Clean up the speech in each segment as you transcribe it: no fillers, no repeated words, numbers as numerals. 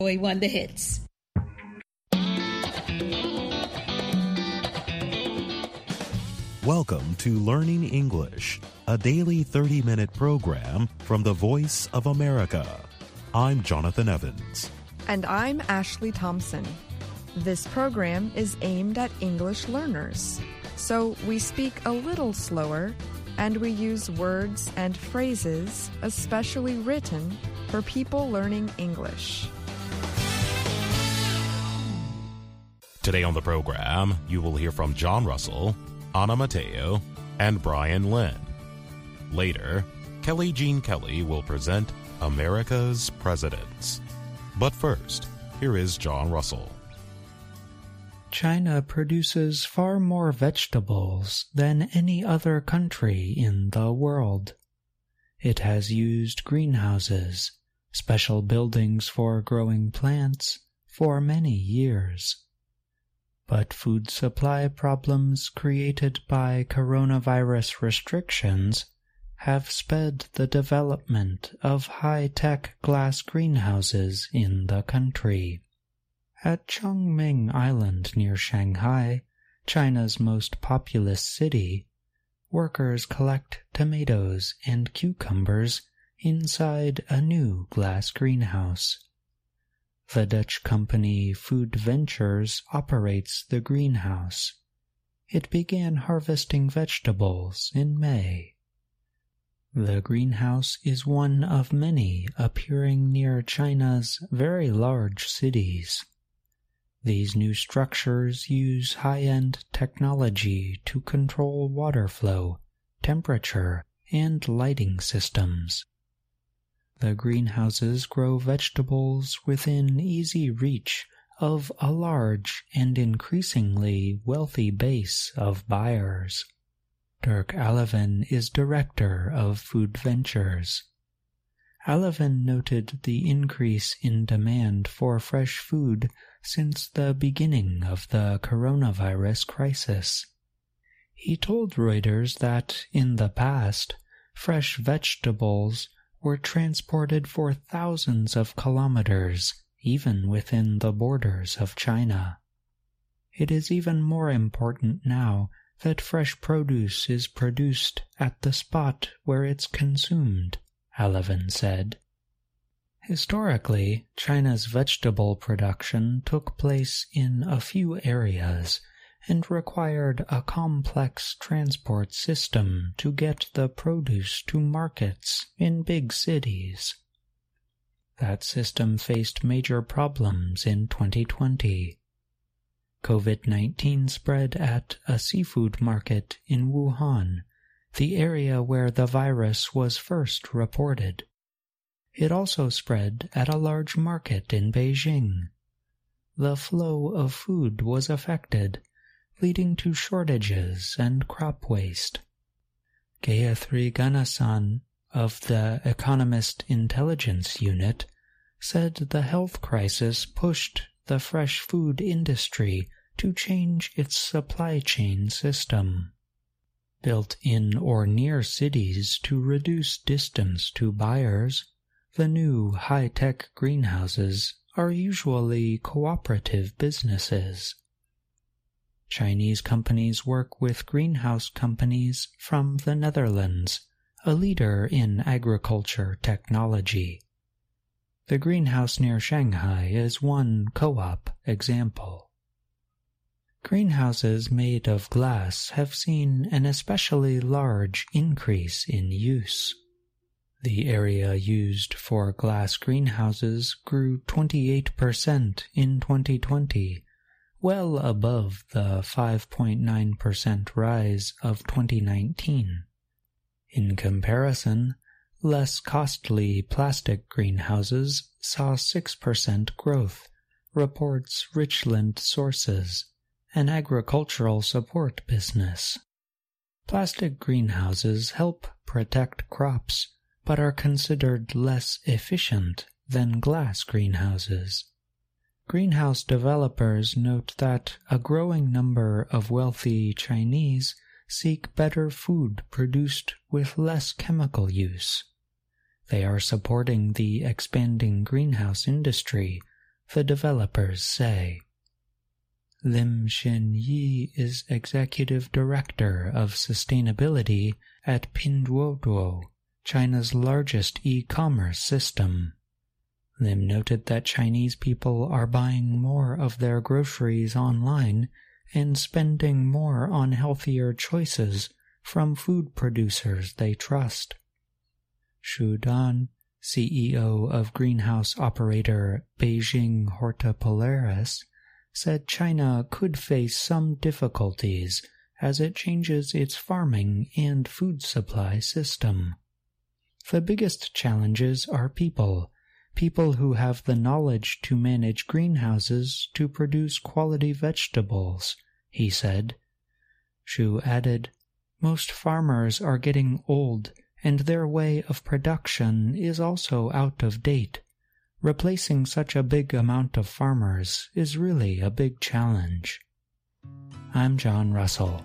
Boy Wonder Hits. Welcome to Learning English, a daily 30-minute program from the Voice of America. I'm Jonathan Evans. And I'm Ashley Thompson. This program is aimed at English learners, so we speak a little slower and we use words and phrases especially written for people learning English. Today on the program, you will hear from John Russell, Anna Mateo, and Brian Lynn. Later, Kelly Jean Kelly will present America's Presidents. But first, here is John Russell. China produces far more vegetables than any other country in the world. It has used greenhouses, special buildings for growing plants, for many years. But food supply problems created by coronavirus restrictions have sped the development of high-tech glass greenhouses in the country. At Chongming Island near Shanghai, China's most populous city, workers collect tomatoes and cucumbers inside a new glass greenhouse. The Dutch company Food Ventures operates the greenhouse. It began harvesting vegetables in May. The greenhouse is one of many appearing near China's very large cities. These new structures use high-end technology to control water flow, temperature, and lighting systems. The greenhouses grow vegetables within easy reach of a large and increasingly wealthy base of buyers. Dirk Alevin is director of Food Ventures. Alevin noted the increase in demand for fresh food since the beginning of the coronavirus crisis. He told Reuters that, in the past, fresh vegetables were transported for thousands of kilometers, even within the borders of China. It is even more important now that fresh produce is produced at the spot where it's consumed, Alevin said. Historically, China's vegetable production took place in a few areas and required a complex transport system to get the produce to markets in big cities. That system faced major problems in 2020. COVID-19 spread at a seafood market in Wuhan, the area where the virus was first reported. It also spread at a large market in Beijing. The flow of food was affected, leading to shortages and crop waste. Gayatri Ganesan of the Economist Intelligence Unit said the health crisis pushed the fresh food industry to change its supply chain system. Built in or near cities to reduce distance to buyers, the new high-tech greenhouses are usually cooperative businesses. Chinese companies work with greenhouse companies from the Netherlands, a leader in agriculture technology. The greenhouse near Shanghai is one co-op example. Greenhouses made of glass have seen an especially large increase in use. The area used for glass greenhouses grew 28% in 2020, well above the 5.9% rise of 2019. In comparison, less costly plastic greenhouses saw 6% growth, reports Richland Sources, an agricultural support business. Plastic greenhouses help protect crops, but are considered less efficient than glass greenhouses. Greenhouse developers note that a growing number of wealthy Chinese seek better food produced with less chemical use. They are supporting the expanding greenhouse industry the developers say. Lim Xin-yi is Executive Director of Sustainability at Pinduoduo, China's largest e-commerce system. Lim noted that Chinese people are buying more of their groceries online and spending more on healthier choices from food producers they trust. Xu Dan, CEO of greenhouse operator Beijing Hortipolaris, said China could face some difficulties as it changes its farming and food supply system. The biggest challenges are people who have the knowledge to manage greenhouses to produce quality vegetables, he said. Xu added, most farmers are getting old and their way of production is also out of date. Replacing such a big amount of farmers is really a big challenge. I'm John Russell.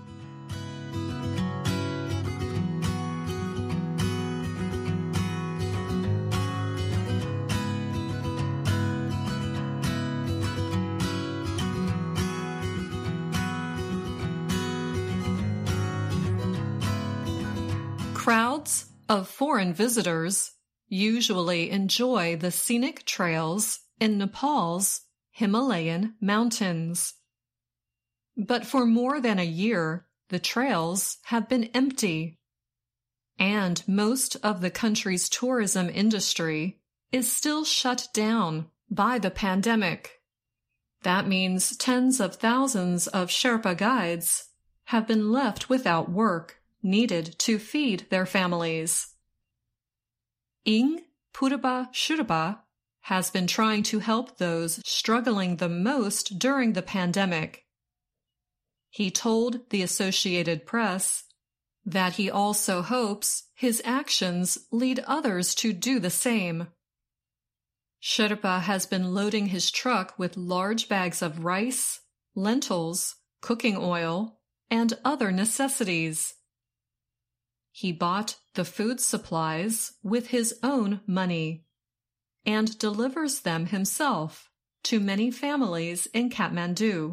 Crowds of foreign visitors usually enjoy the scenic trails in Nepal's Himalayan mountains. But for more than a year, the trails have been empty, and most of the country's tourism industry is still shut down by the pandemic. That means tens of thousands of Sherpa guides have been left without work needed to feed their families. Ing Purba Shurba has been trying to help those struggling the most during the pandemic. He told the Associated Press that he also hopes his actions lead others to do the same. Sherpa has been loading his truck with large bags of rice, lentils, cooking oil, and other necessities. He bought the food supplies with his own money and delivers them himself to many families in Kathmandu.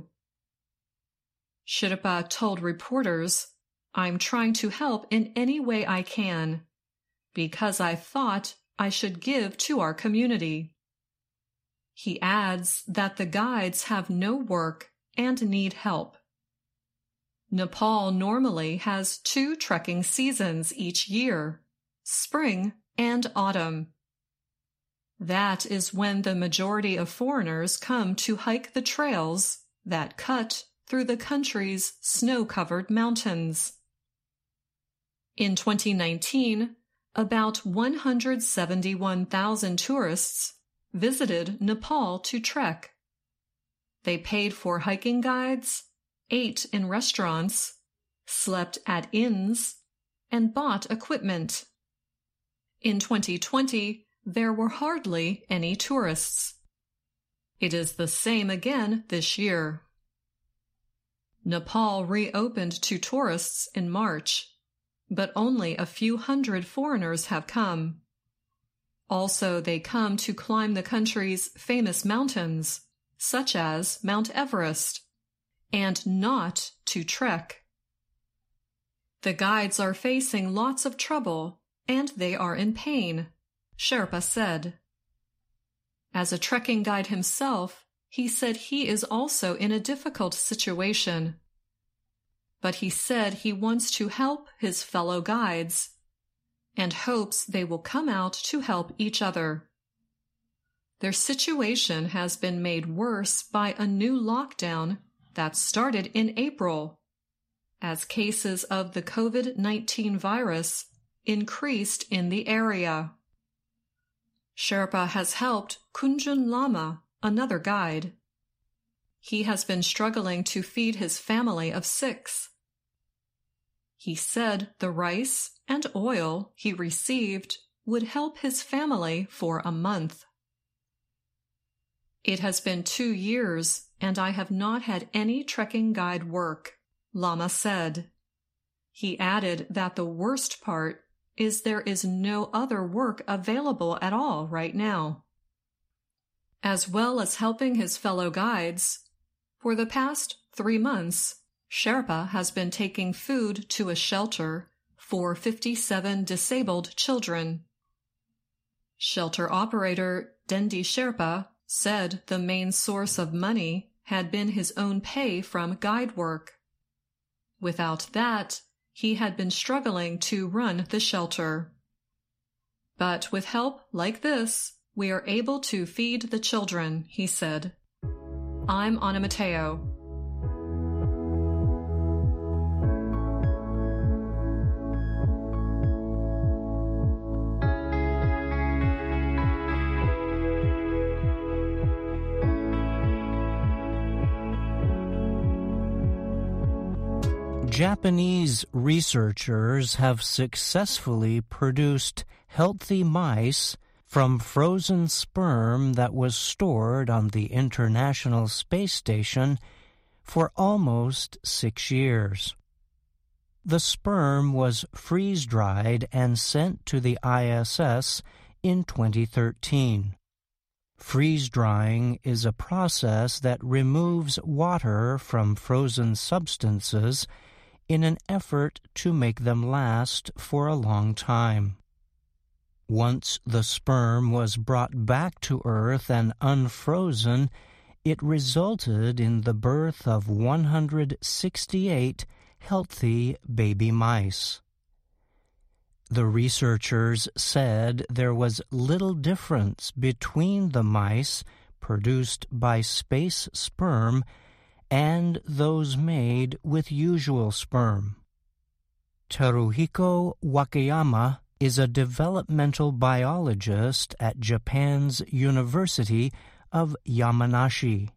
Sherpa told reporters, I'm trying to help in any way I can because I thought I should give to our community. He adds that the guides have no work and need help. Nepal normally has 2 trekking seasons each year, spring and autumn. That is when the majority of foreigners come to hike the trails that cut through the country's snow-covered mountains. In 2019, about 171,000 tourists visited Nepal to trek. They paid for hiking guides, ate in restaurants, slept at inns, and bought equipment. In 2020, there were hardly any tourists. It is the same again this year. Nepal reopened to tourists in March, but only a few hundred foreigners have come. Also, they come to climb the country's famous mountains, such as Mount Everest, and not to trek. The guides are facing lots of trouble, and they are in pain, Sherpa said. As a trekking guide himself, he said he is also in a difficult situation. But he said he wants to help his fellow guides and hopes they will come out to help each other. Their situation has been made worse by a new lockdown that started in April, as cases of the COVID-19 virus increased in the area. Sherpa has helped Kunjun Lama, another guide. He has been struggling to feed his family of 6. He said the rice and oil he received would help his family for a month. It has been 2 years and I have not had any trekking guide work, Lama said. He added that the worst part is there is no other work available at all right now. as well as helping his fellow guides, for the past 3 months, Sherpa has been taking food to a shelter for 57 disabled children. Shelter operator Dendi Sherpa said the main source of money had been his own pay from guide work. Without that, he had been struggling to run the shelter. But with help like this, we are able to feed the children, he said. I'm Ana Mateo. Japanese researchers have successfully produced healthy mice from frozen sperm that was stored on the International Space Station for almost 6 years. The sperm was freeze-dried and sent to the ISS in 2013. Freeze-drying is a process that removes water from frozen substances in an effort to make them last for a long time. Once the sperm was brought back to Earth and unfrozen, it resulted in the birth of 168 healthy baby mice. The researchers said there was little difference between the mice produced by space sperm and those made with usual sperm. Teruhiko Wakayama is a developmental biologist at Japan's University of Yamanashi.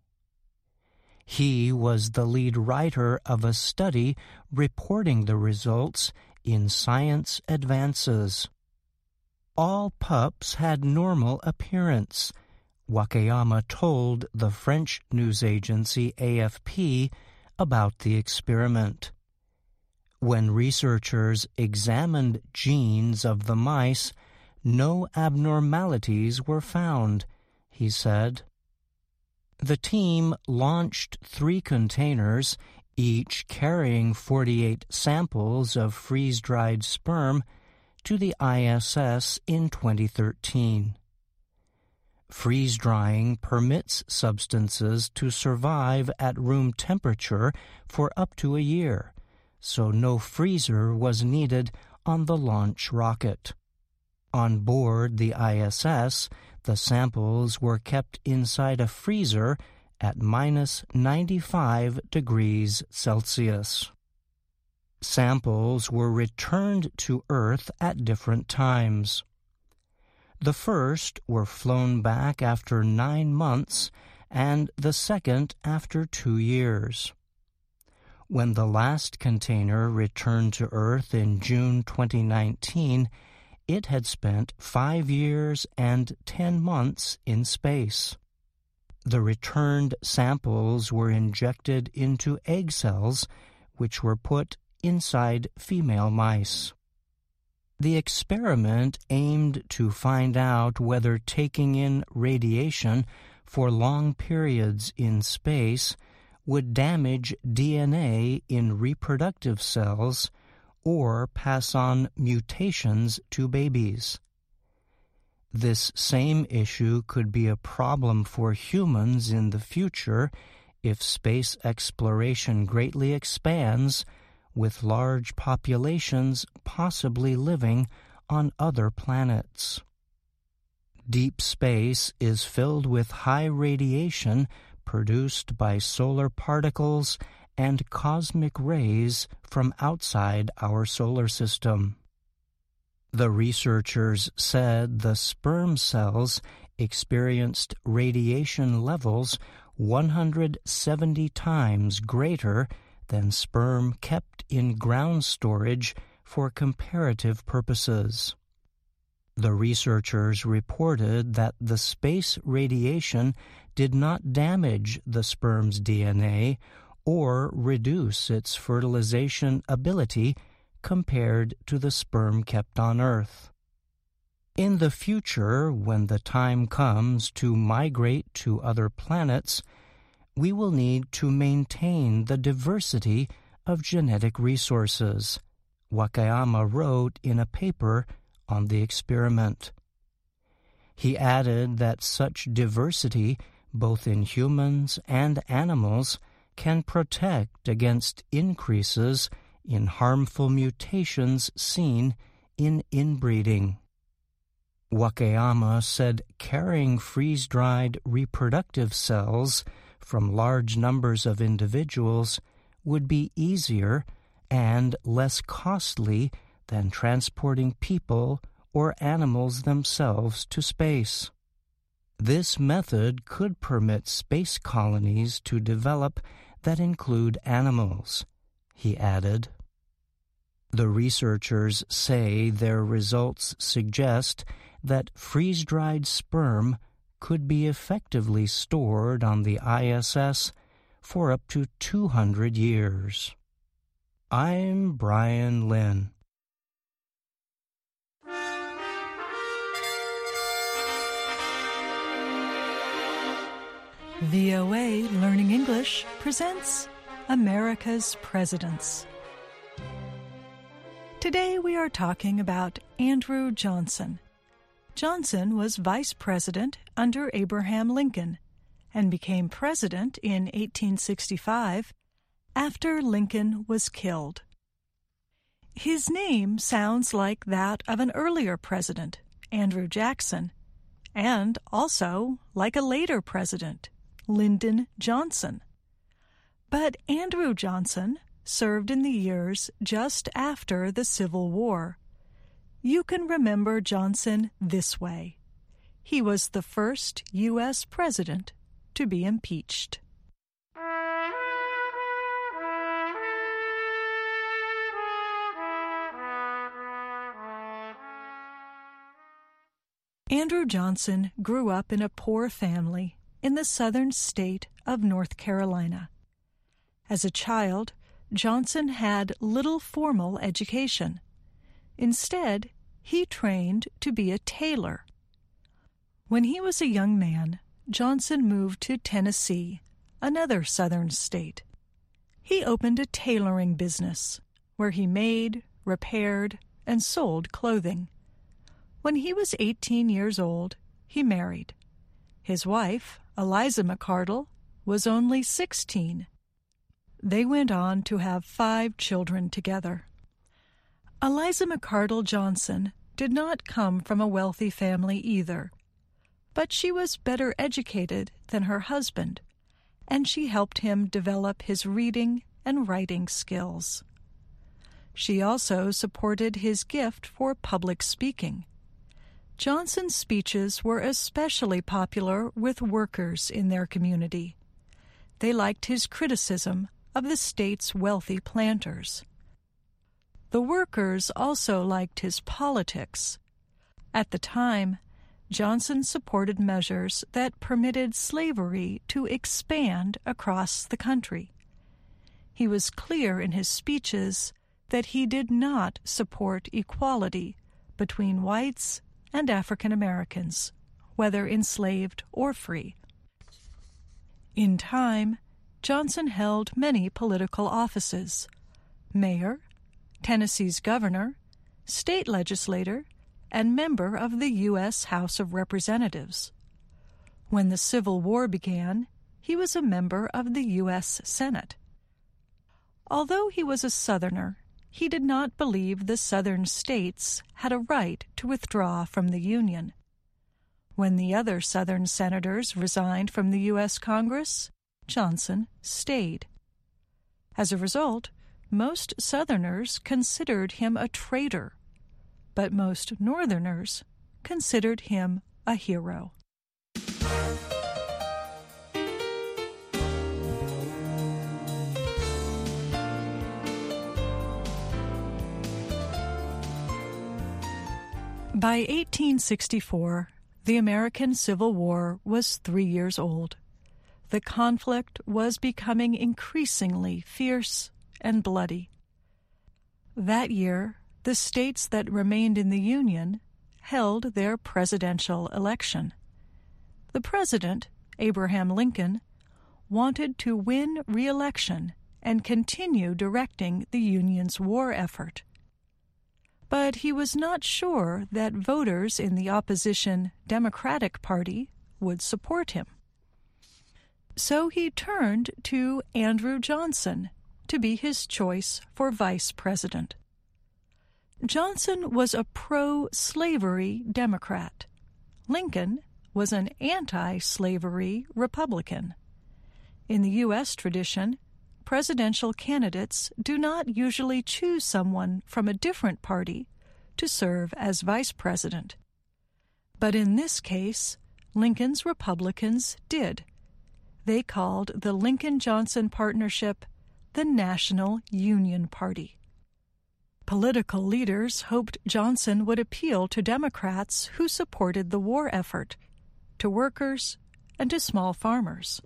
He was the lead writer of a study reporting the results in Science Advances. All pups had normal appearance, Wakayama told the French news agency AFP about the experiment. When researchers examined genes of the mice, no abnormalities were found, he said. The team launched 3 containers, each carrying 48 samples of freeze-dried sperm, to the ISS in 2013. Freeze-drying permits substances to survive at room temperature for up to a year, so no freezer was needed on the launch rocket. On board the ISS, the samples were kept inside a freezer at -95 degrees Celsius. Samples were returned to Earth at different times. The first were flown back after 9 months and the second after 2 years. When the last container returned to Earth in June 2019, it had spent 5 years and 10 months in space. The returned samples were injected into egg cells, which were put inside female mice. The experiment aimed to find out whether taking in radiation for long periods in space would damage DNA in reproductive cells or pass on mutations to babies. This same issue could be a problem for humans in the future if space exploration greatly expands, with large populations possibly living on other planets. Deep space is filled with high radiation produced by solar particles and cosmic rays from outside our solar system. The researchers said the sperm cells experienced radiation levels 170 times greater than sperm kept in ground storage for comparative purposes. The researchers reported that the space radiation did not damage the sperm's DNA or reduce its fertilization ability compared to the sperm kept on Earth. In the future, when the time comes to migrate to other planets, we will need to maintain the diversity of genetic resources, Wakayama wrote in a paper on the experiment. He added that such diversity, both in humans and animals, can protect against increases in harmful mutations seen in inbreeding. Wakayama said carrying freeze-dried reproductive cells from large numbers of individuals would be easier and less costly than transporting people or animals themselves to space. This method could permit space colonies to develop that include animals, he added. The researchers say their results suggest that freeze-dried sperm could be effectively stored on the ISS for up to 200 years. I'm Brian Lynn. VOA Learning English presents America's Presidents. Today we are talking about Andrew Johnson. Johnson was vice president under Abraham Lincoln and became president in 1865 after Lincoln was killed. His name sounds like that of an earlier president, Andrew Jackson, and also like a later president, Lyndon Johnson. But Andrew Johnson served in the years just after the Civil War. You can remember Johnson this way. He was the first U.S. president to be impeached. Andrew Johnson grew up in a poor family in the southern state of North Carolina. As a child, Johnson had little formal education. Instead, he trained to be a tailor. When he was a young man, Johnson moved to Tennessee, another southern state. He opened a tailoring business where he made, repaired, and sold clothing. When he was 18 years old, he married. His wife, Eliza McCardle, was only 16. They went on to have 5 children together. Eliza McCardle Johnson did not come from a wealthy family either, but she was better educated than her husband, and she helped him develop his reading and writing skills. She also supported his gift for public speaking. Johnson's speeches were especially popular with workers in their community. They liked his criticism of the state's wealthy planters. The workers also liked his politics. At the time, Johnson supported measures that permitted slavery to expand across the country. He was clear in his speeches that he did not support equality between whites and African Americans, whether enslaved or free. In time, Johnson held many political offices: mayor, Tennessee's governor, state legislator, and member of the U.S. House of Representatives. When the Civil War began, he was a member of the U.S. Senate. Although he was a Southerner, he did not believe the Southern states had a right to withdraw from the Union. When the other Southern senators resigned from the U.S. Congress, Johnson stayed. As a result, most Southerners considered him a traitor, but most Northerners considered him a hero. By 1864, the American Civil War was 3 years old. The conflict was becoming increasingly fierce and bloody. That year, the states that remained in the Union, held their presidential election. The president, Abraham Lincoln, wanted to win re-election and continue directing the Union's war effort. But he was not sure that voters in the opposition Democratic Party would support him. So he turned to Andrew Johnson to be his choice for vice president. Johnson was a pro-slavery Democrat. Lincoln was an anti-slavery Republican. In the U.S. tradition, presidential candidates do not usually choose someone from a different party to serve as vice president. But in this case, Lincoln's Republicans did. They called the Lincoln-Johnson partnership the National Union Party. Political leaders hoped Johnson would appeal to Democrats who supported the war effort, to workers, and to small farmers.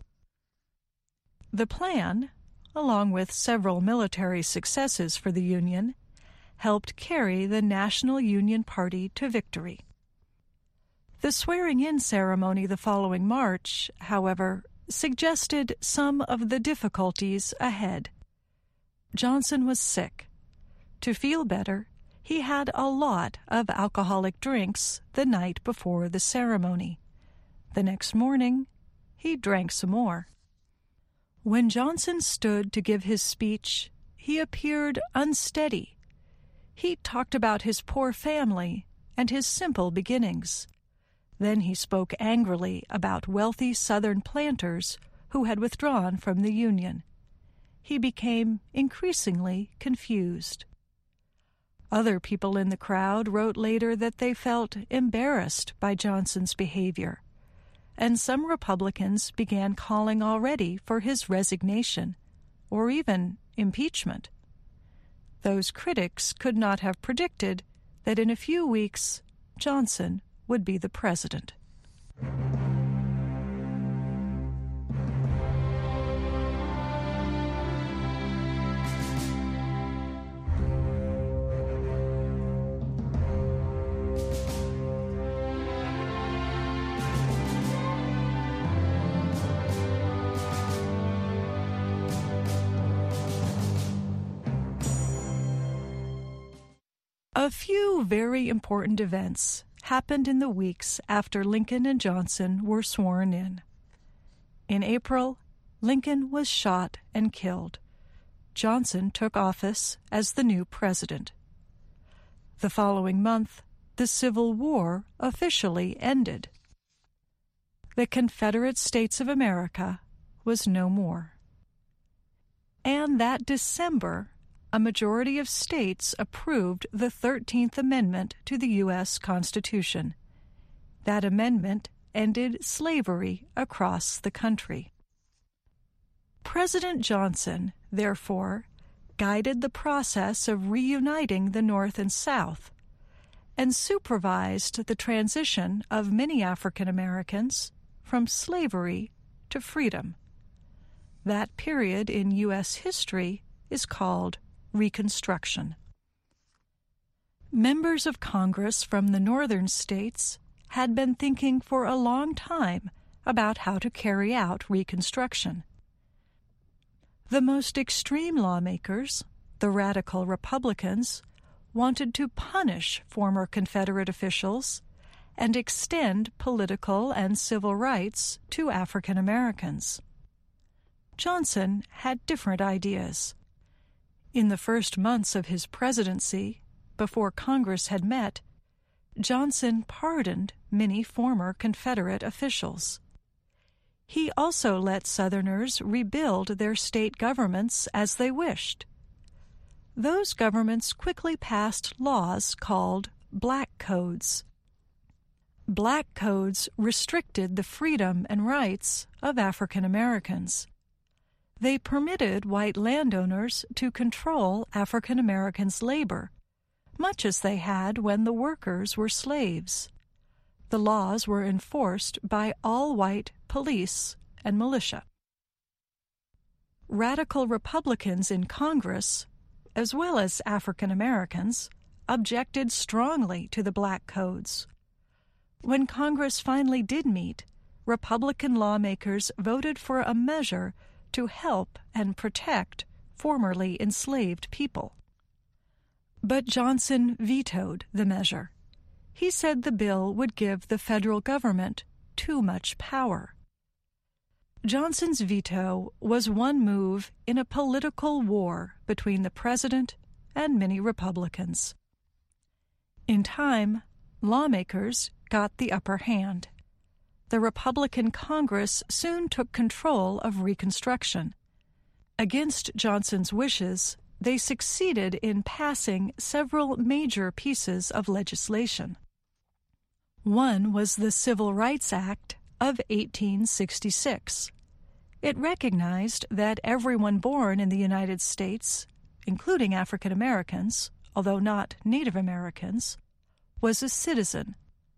The plan, along with several military successes for the Union, helped carry the National Union Party to victory. The swearing-in ceremony the following March, however, suggested some of the difficulties ahead. Johnson was sick. To feel better, he had a lot of alcoholic drinks the night before the ceremony. The next morning, he drank some more. When Johnson stood to give his speech, he appeared unsteady. He talked about his poor family and his simple beginnings. Then he spoke angrily about wealthy Southern planters who had withdrawn from the Union. He became increasingly confused. Other people in the crowd wrote later that they felt embarrassed by Johnson's behavior, and some Republicans began calling already for his resignation, or even impeachment. Those critics could not have predicted that in a few weeks Johnson would be the president. A few very important events happened in the weeks after Lincoln and Johnson were sworn in. In April, Lincoln was shot and killed. Johnson took office as the new president. The following month, the Civil War officially ended. The Confederate States of America was no more. And that December, a majority of states approved the 13th Amendment to the U.S. Constitution. That amendment ended slavery across the country. President Johnson, therefore, guided the process of reuniting the North and South and supervised the transition of many African Americans from slavery to freedom. That period in U.S. history is called Reconstruction. Members of Congress from the northern states had been thinking for a long time about how to carry out Reconstruction. The most extreme lawmakers, the radical Republicans, wanted to punish former Confederate officials and extend political and civil rights to African Americans. Johnson had different ideas. In the first months of his presidency, before Congress had met, Johnson pardoned many former Confederate officials. He also let Southerners rebuild their state governments as they wished. Those governments quickly passed laws called Black Codes. Black Codes restricted the freedom and rights of African Americans. They permitted white landowners to control African Americans' labor, much as they had when the workers were slaves. The laws were enforced by all-white police and militia. Radical Republicans in Congress, as well as African Americans, objected strongly to the black codes. When Congress finally did meet, Republican lawmakers voted for a measure to help and protect formerly enslaved people. But Johnson vetoed the measure. He said the bill would give the federal government too much power. Johnson's veto was one move in a political war between the president and many Republicans. In time, lawmakers got the upper hand. The Republican Congress soon took control of Reconstruction. Against Johnson's wishes, they succeeded in passing several major pieces of legislation. One was the Civil Rights Act of 1866. It recognized that everyone born in the United States, including African Americans, although not Native Americans, was a citizen.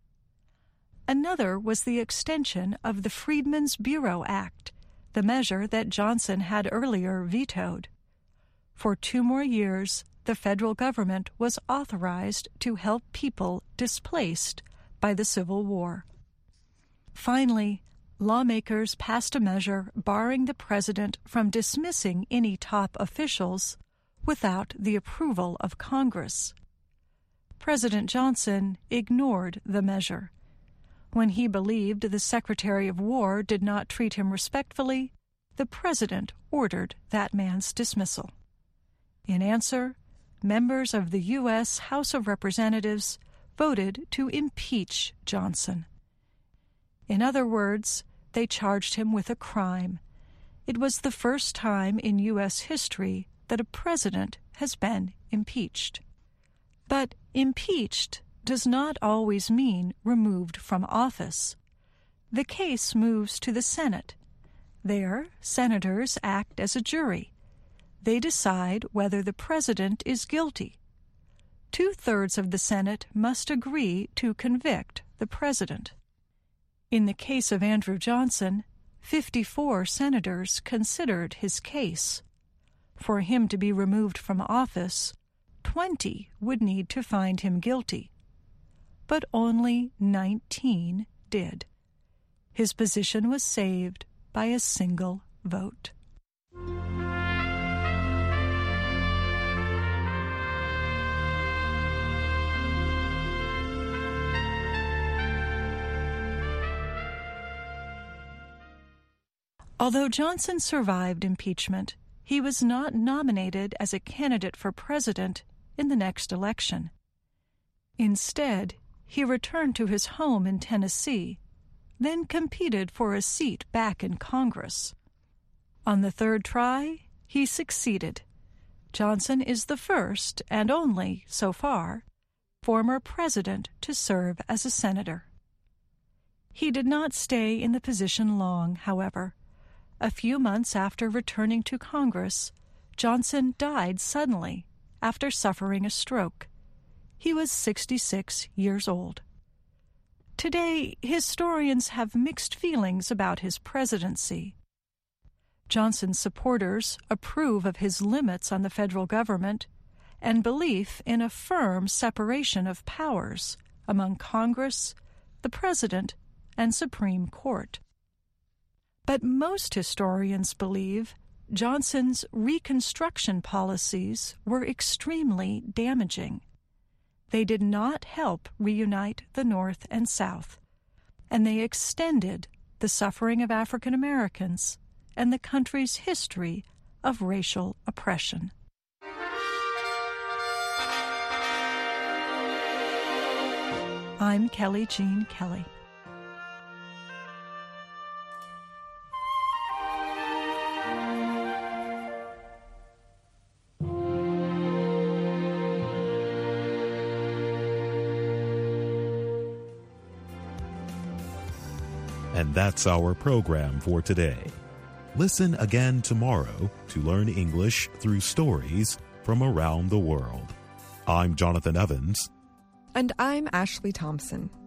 Another was the extension of the Freedmen's Bureau Act, the measure that Johnson had earlier vetoed. For 2 more years, the federal government was authorized to help people displaced by the Civil War. Finally, lawmakers passed a measure barring the president from dismissing any top officials without the approval of Congress. President Johnson ignored the measure. When he believed the Secretary of War did not treat him respectfully, the president ordered that man's dismissal. In answer, members of the U.S. House of Representatives voted to impeach Johnson. In other words, they charged him with a crime. It was the first time in U.S. history that a president has been impeached. But impeached does not always mean removed from office. The case moves to the Senate. There, senators act as a jury. They decide whether the president is guilty. 2/3 of the Senate must agree to convict the president. In the case of Andrew Johnson, 54 senators considered his case. For him to be removed from office, 20 would need to find him guilty. But only 19 did. His position was saved by a single vote. Although Johnson survived impeachment, he was not nominated as a candidate for president in the next election. Instead, he returned to his home in Tennessee, then competed for a seat back in Congress. On the 3rd try, he succeeded. Johnson is the first, and only, so far, former president to serve as a senator. He did not stay in the position long, however. A few months after returning to Congress, Johnson died suddenly after suffering a stroke. He was 66 years old. Today, historians have mixed feelings about his presidency. Johnson's supporters approve of his limits on the federal government and belief in a firm separation of powers among Congress, the President, and Supreme Court. But most historians believe Johnson's Reconstruction policies were extremely damaging. They did not help reunite the North and South, and they extended the suffering of African Americans and the country's history of racial oppression. I'm Kelly Jean Kelly. And that's our program for today. Listen again tomorrow to learn English through stories from around the world. I'm Jonathan Evans. And I'm Ashley Thompson.